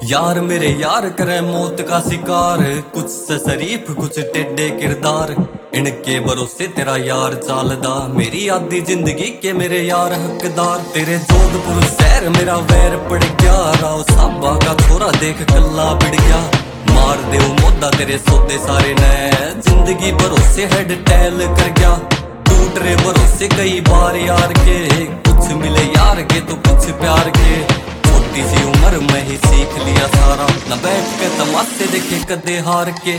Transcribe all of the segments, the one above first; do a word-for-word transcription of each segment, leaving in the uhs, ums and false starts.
यार मेरे यार करे मौत का शिकार, कुछ से शरीफ कुछ टेढ़े किरदार। इनके भरोसे तेरा यार चालदा, मेरी आधी जिंदगी के मेरे यार हकदार। तेरे जोधपुर शहर मेरा वैर पड़ गया, राव साबा का छोरा देख कल्ला बिड़ गया। मार दे मोदा तेरे सौदे सारे ने, जिंदगी भरोसे हेड टैल कर गया। टूट रे भरोसे कई बार यार के, कुछ मिले यार के तो कुछ प्यार के। छोटी सी उम्र में ही सीख लिया सारा, न बैठ के तमाशे देखे कदे हार के।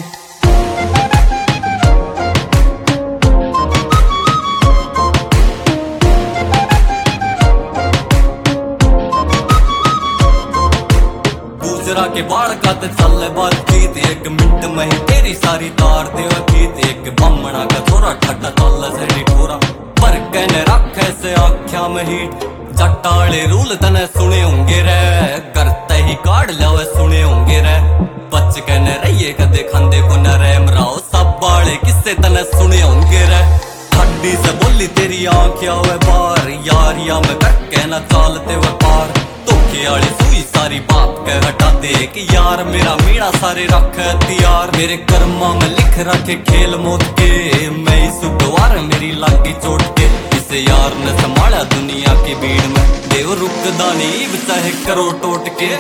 गुजरा के बाढ़ का ते चल बातचीत, एक मिनट में ही तेरी सारी तार दे गीत। एक बमना का छोरा ठट्टा तल से ठोरा, पर कहने रख ऐसे आख्या में हीट। जट्टाले रूल तने सुने होंगे रे, करते ही काट लावे सुने होंगे रे। बच कहने रहिए कदे खांदे को न रैम राव, सब बाले किस्से तने सुने होंगे रे। हड्डी से बोली तेरी आंखें आवे बार, यार या में कर कहना चालते वे पार। धोखे वाली सुई सारी बाप के हटा दे, कि यार मेरा मीणा सारे रख हथियार। मेरे कर्मा में लिख रखे खेल मौत के, मैं इस द्वार मेरी लागी चोट के। इस यार ने संभाला दुनिया की भीड़ में, देव रुकदा नहीं चाहे करो टोट के।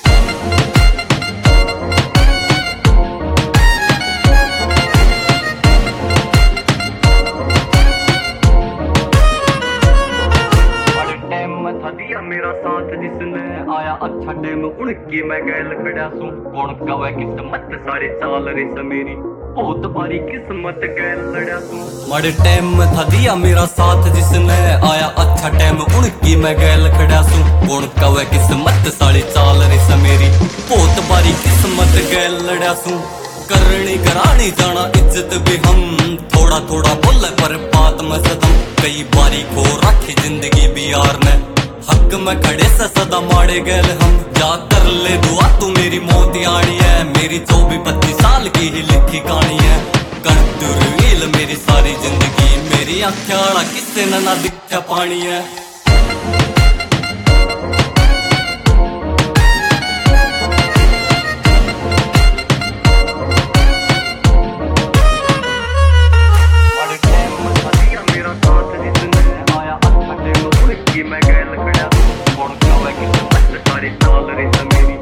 दिया मेरा साथ जिसने आया अच्छा टाइम, उनकी मैं गैल खड़ा सू। कौन कवे किस्मत सारी चाल रिस मेरी, बहुत बारी किस्मत गैल लड़ा सू। बड़े टाइम में था दिया मेरा साथ जिसने आया अच्छा टाइम, उनकी मैं गैल खड़ा सू। कौन कवे किस्मत सारी चाल रिस मेरी, बहुत बारी किस्मत गैल लड़ा सू। करनी करानी जाना इज्जत भी हम, थोड़ा थोड़ा बोले पर बात में सदम। कई बारी खो रखी जिंदगी भी यार ने, हक में खड़े से सदा मारे गैल हम। जा कर ले दुआ तू मेरी मौत आनी है, मेरी चौबीस पच्चीस साल की ही लिखी कहानी है। कर तू रिवील मेरी सारी जिंदगी, मेरी आख्या किससे न ना दिखा पानी है। मैं गैल खड़ा, कौन कवे किस्मत सारी चाल रिस मेरी।